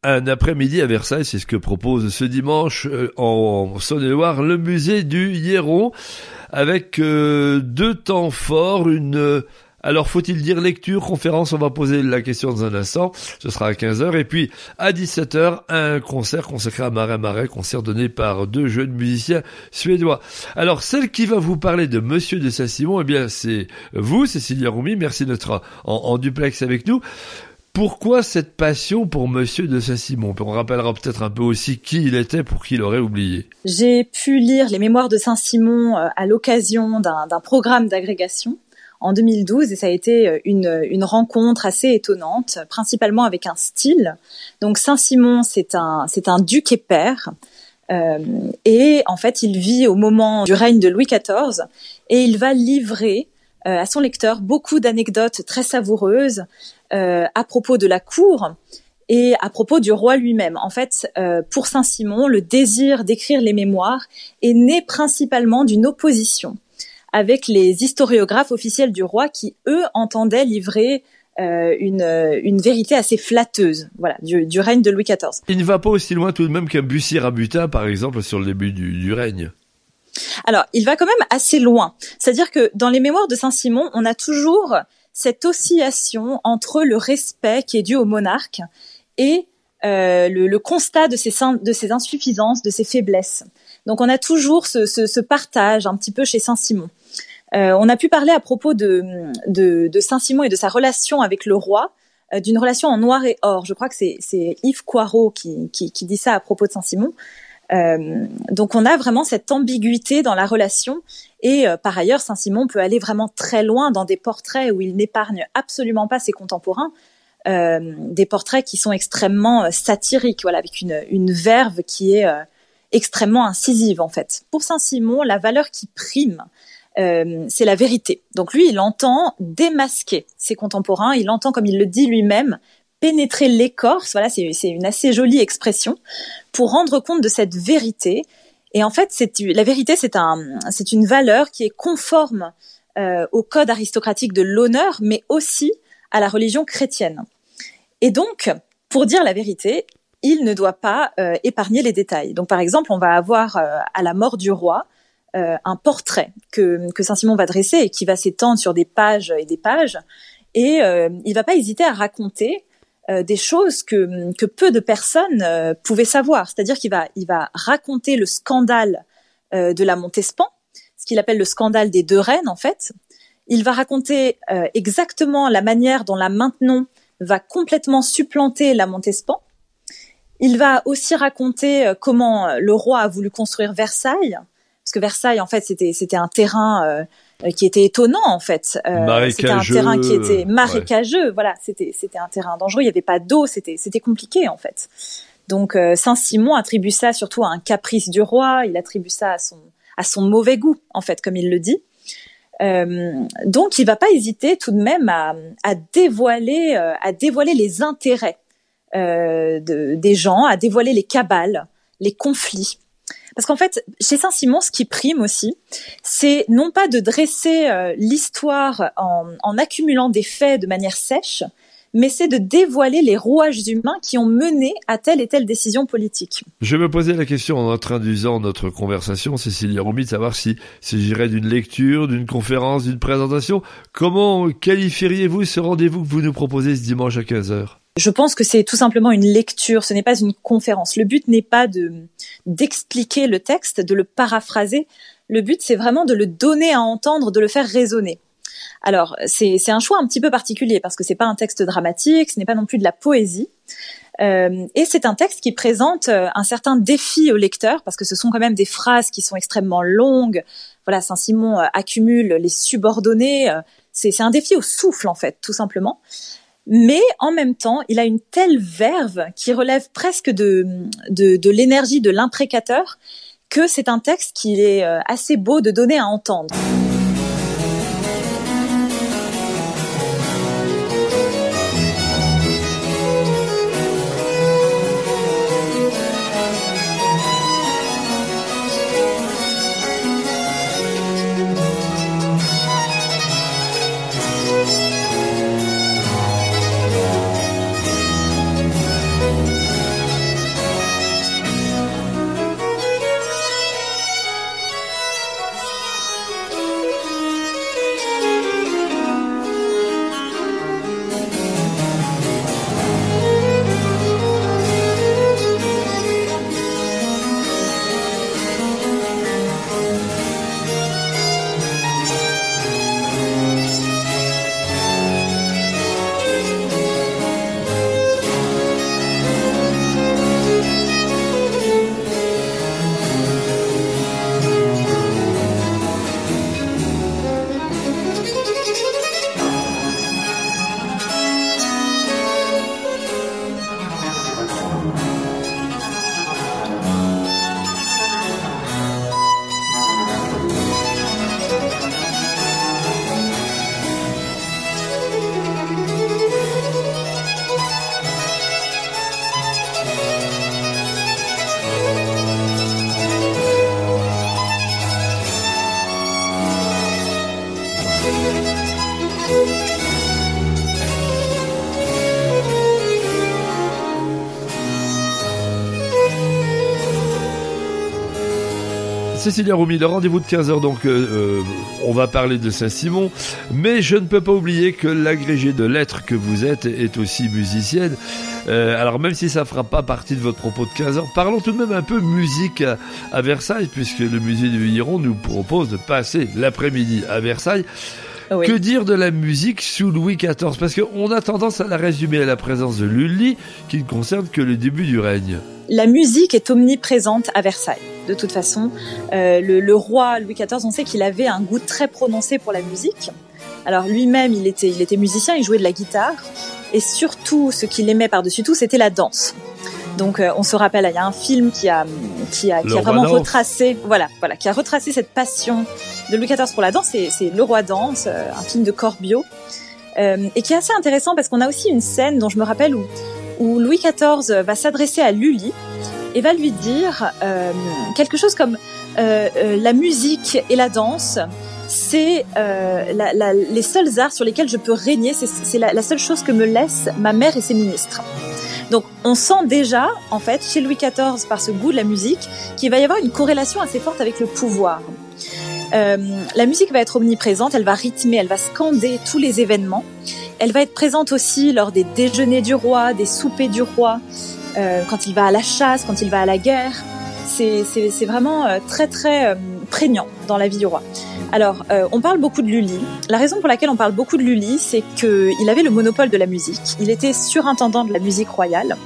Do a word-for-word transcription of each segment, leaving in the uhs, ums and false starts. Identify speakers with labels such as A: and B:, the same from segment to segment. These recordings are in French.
A: un après-midi à Versailles. C'est ce que propose ce dimanche euh, en Saône-et-Loire le musée du Hieron, avec euh, deux temps forts, une... Euh, alors, faut-il dire lecture, conférence? On va poser la question dans un instant. Ce sera à quinze heures. Et puis, à dix-sept heures, un concert consacré à Marin Marais, concert donné par deux jeunes musiciens suédois. Alors, celle qui va vous parler de Monsieur de Saint-Simon, eh bien, c'est vous, Cécilia Roumi. Merci d'être en, en duplex avec nous. Pourquoi cette passion pour Monsieur de Saint-Simon? On rappellera peut-être un peu aussi qui il était pour qui l'aurait oublié.
B: J'ai pu lire les mémoires de Saint-Simon à l'occasion d'un, d'un programme d'agrégation en deux mille douze, et ça a été une, une rencontre assez étonnante, principalement avec un style. Donc Saint-Simon, c'est un, c'est un duc et père, euh, et en fait, il vit au moment du règne de Louis quatorze, et il va livrer euh, à son lecteur beaucoup d'anecdotes très savoureuses euh, à propos de la cour et à propos du roi lui-même. En fait, euh, pour Saint-Simon, le désir d'écrire les mémoires est né principalement d'une opposition avec les historiographes officiels du roi qui, eux, entendaient livrer euh, une, une vérité assez flatteuse, voilà, du, du règne de Louis quatorze.
A: Il ne va pas aussi loin tout de même qu'un Bussy-Rabutin, par exemple, sur le début du, du règne.
B: Alors, il va quand même assez loin. C'est-à-dire que dans les mémoires de Saint-Simon, on a toujours cette oscillation entre le respect qui est dû au monarque et euh, le, le constat de ses, de ses insuffisances, de ses faiblesses. Donc, on a toujours ce, ce, ce partage un petit peu chez Saint-Simon. Euh, on a pu parler à propos de, de, de Saint-Simon et de sa relation avec le roi, euh, d'une relation en noir et or. Je crois que c'est, c'est Yves Coirot qui, qui, qui dit ça à propos de Saint-Simon. Euh, donc on a vraiment cette ambiguïté dans la relation, et euh, par ailleurs Saint-Simon peut aller vraiment très loin dans des portraits où il n'épargne absolument pas ses contemporains, euh, des portraits qui sont extrêmement satiriques, voilà, avec une, une verve qui est euh, extrêmement incisive en fait. Pour Saint-Simon, la valeur qui prime, Euh, c'est la vérité. Donc lui, il entend démasquer ses contemporains, il entend, comme il le dit lui-même, pénétrer l'écorce, voilà, c'est, c'est une assez jolie expression, pour rendre compte de cette vérité. Et en fait, c'est, la vérité, c'est, un, c'est une valeur qui est conforme euh, au code aristocratique de l'honneur, mais aussi à la religion chrétienne. Et donc, pour dire la vérité, il ne doit pas euh, épargner les détails. Donc par exemple, on va avoir euh, à la mort du roi, Euh, un portrait que, que Saint-Simon va dresser et qui va s'étendre sur des pages et des pages, et euh, il va pas hésiter à raconter euh, des choses que, que peu de personnes euh, pouvaient savoir. C'est-à-dire qu'il va, il va raconter le scandale euh, de la Montespan, ce qu'il appelle le scandale des deux reines en fait. Il va raconter euh, exactement la manière dont la Maintenon va complètement supplanter la Montespan. Il va aussi raconter euh, comment le roi a voulu construire Versailles, parce que Versailles, en fait, c'était c'était un terrain euh, qui était étonnant, en fait. Euh, c'était un terrain qui était marécageux. Ouais. Voilà, c'était c'était un terrain dangereux. Il y avait pas d'eau. C'était c'était compliqué, en fait. Donc euh, Saint-Simon attribue ça surtout à un caprice du roi. Il attribue ça à son à son mauvais goût, en fait, comme il le dit. Euh, donc, il va pas hésiter tout de même à à dévoiler euh, à dévoiler les intérêts euh, de, des gens, à dévoiler les cabales, les conflits. Parce qu'en fait, chez Saint-Simon, ce qui prime aussi, c'est non pas de dresser euh, l'histoire en, en accumulant des faits de manière sèche, mais c'est de dévoiler les rouages humains qui ont mené à telle et telle décision politique.
A: Je me posais la question en introduisant notre conversation, Cécilia Roumi, de savoir si s'agirait d'une lecture, d'une conférence, d'une présentation. Comment qualifieriez-vous ce rendez-vous que vous nous proposez ce dimanche à quinze heures ?
B: Je pense que c'est tout simplement une lecture, ce n'est pas une conférence. Le but n'est pas de d'expliquer le texte, de le paraphraser. Le but, c'est vraiment de le donner à entendre, de le faire résonner. Alors, c'est, c'est un choix un petit peu particulier parce que c'est pas un texte dramatique, ce n'est pas non plus de la poésie. Euh, et c'est un texte qui présente un certain défi au lecteur parce que ce sont quand même des phrases qui sont extrêmement longues. Voilà, Saint-Simon accumule les subordonnés. C'est, c'est un défi au souffle, en fait, tout simplement. Mais en même temps, il a une telle verve qui relève presque de, de, de l'énergie de l'imprécateur que c'est un texte qui est assez beau de donner à entendre.
A: Cécilia Roumi, le rendez-vous de quinze heures, donc euh, euh, on va parler de Saint-Simon, mais je ne peux pas oublier que l'agrégée de lettres que vous êtes est aussi musicienne. Euh, alors même si ça ne fera pas partie de votre propos de quinze heures, parlons tout de même un peu musique à, à Versailles, puisque le musée du Viron nous propose de passer l'après-midi à Versailles. Oui. Que dire de la musique sous Louis quatorze? Parce qu'on a tendance à la résumer à la présence de Lully, qui ne concerne que le début du règne.
B: La musique est omniprésente à Versailles, de toute façon. Euh, le, le roi Louis quatorze, on sait qu'il avait un goût très prononcé pour la musique. Alors lui-même, il était, il était musicien, il jouait de la guitare. Et surtout, ce qu'il aimait par-dessus tout, c'était la danse. Donc, euh, on se rappelle, il y a un film qui a, qui a, qui a vraiment retracé, voilà, voilà, qui a retracé cette passion de Louis quatorze pour la danse. C'est, c'est Le Roi danse, euh, un film de Corbiot, euh, et qui est assez intéressant parce qu'on a aussi une scène dont je me rappelle où, où Louis quatorze va s'adresser à Lully et va lui dire euh, quelque chose comme euh, euh, la musique et la danse. C'est euh, la, la, les seuls arts sur lesquels je peux régner. C'est, c'est la, la seule chose que me laissent ma mère et ses ministres. Donc, on sent déjà, en fait, chez Louis quatorze, par ce goût de la musique, qu'il va y avoir une corrélation assez forte avec le pouvoir. Euh, la musique va être omniprésente, elle va rythmer, elle va scander tous les événements. Elle va être présente aussi lors des déjeuners du roi, des soupers du roi, euh, quand il va à la chasse, quand il va à la guerre. C'est, c'est, c'est vraiment euh, très, très euh, prégnant dans la vie du roi. Alors, euh, on parle beaucoup de Lully. La raison pour laquelle on parle beaucoup de Lully, c'est qu'il avait le monopole de la musique. Il était surintendant de la musique royale.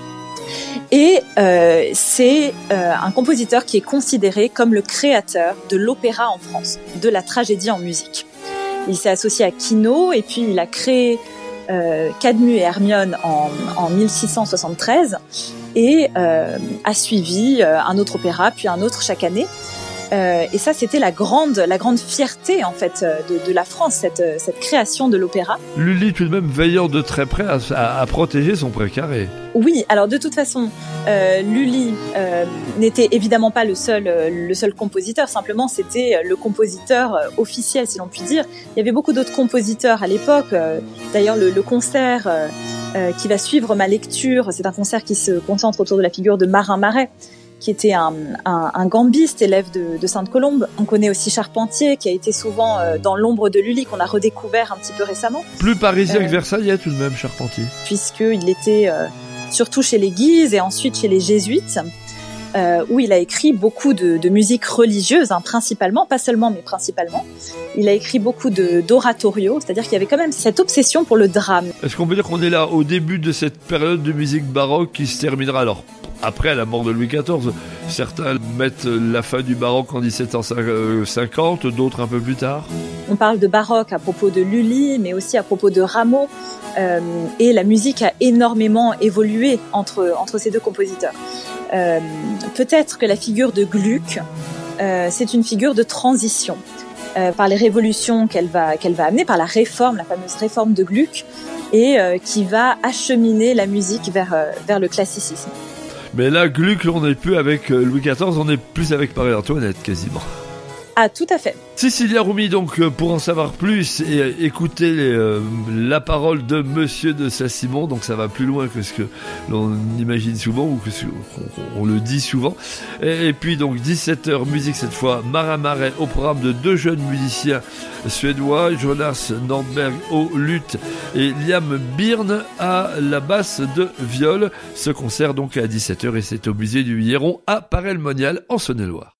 B: Et euh, c'est euh, un compositeur qui est considéré comme le créateur de l'opéra en France, de la tragédie en musique. Il s'est associé à Quinault et puis il a créé euh, Cadmus et Hermione en, en mille six cent soixante-treize et euh, a suivi euh, un autre opéra, puis un autre chaque année. Euh, et ça, c'était la grande, la grande fierté en fait de, de la France, cette, cette création de l'opéra.
A: Lully, tout de même, veillant de très près à, à, à protéger son précaré.
B: Oui, alors de toute façon, euh, Lully euh, n'était évidemment pas le seul, euh, le seul compositeur. Simplement, c'était le compositeur euh, officiel, si l'on peut dire. Il y avait beaucoup d'autres compositeurs à l'époque. Euh, d'ailleurs, le, le concert euh, euh, qui va suivre ma lecture, c'est un concert qui se concentre autour de la figure de Marin Marais, qui était un, un, un gambiste, élève de, de Sainte-Colombe. On connaît aussi Charpentier, qui a été souvent euh, dans l'ombre de Lully, qu'on a redécouvert un petit peu récemment.
A: Plus parisien euh, que Versaillais tout de même, Charpentier.
B: Puisqu'il était euh, surtout chez les Guises et ensuite chez les Jésuites, euh, où il a écrit beaucoup de, de musique religieuse, hein, principalement, pas seulement, mais principalement. Il a écrit beaucoup de, d'oratorio, c'est-à-dire qu'il y avait quand même cette obsession pour le drame.
A: Est-ce qu'on peut dire qu'on est là au début de cette période de musique baroque qui se terminera alors après la mort de Louis quatorze? Certains mettent la fin du baroque en dix-sept cent cinquante, d'autres un peu plus tard.
B: On parle de baroque à propos de Lully, mais aussi à propos de Rameau. Euh, et la musique a énormément évolué entre, entre ces deux compositeurs. Euh, peut-être que la figure de Gluck, euh, c'est une figure de transition. Euh, par les révolutions qu'elle va, qu'elle va amener, par la réforme, la fameuse réforme de Gluck, et euh, qui va acheminer la musique vers, euh, vers le classicisme.
A: Mais là, Gluck, on n'est plus avec Louis quatorze, on est plus avec Marie-Antoinette, quasiment.
B: Ah, tout à fait.
A: Cécilia Roumi, donc, pour en savoir plus et écouter les, euh, la parole de Monsieur de Saint-Simon, donc ça va plus loin que ce que l'on imagine souvent ou que ce qu'on on le dit souvent. Et, et puis, donc, dix-sept heures, musique cette fois, Marin Marais au programme de deux jeunes musiciens suédois, Jonas Nordberg au luth et Liam Byrne à la basse de viol. Ce concert, donc, à dix-sept heures et c'est au musée du Viron à Paray-le-Monial en Saône-et-Loire.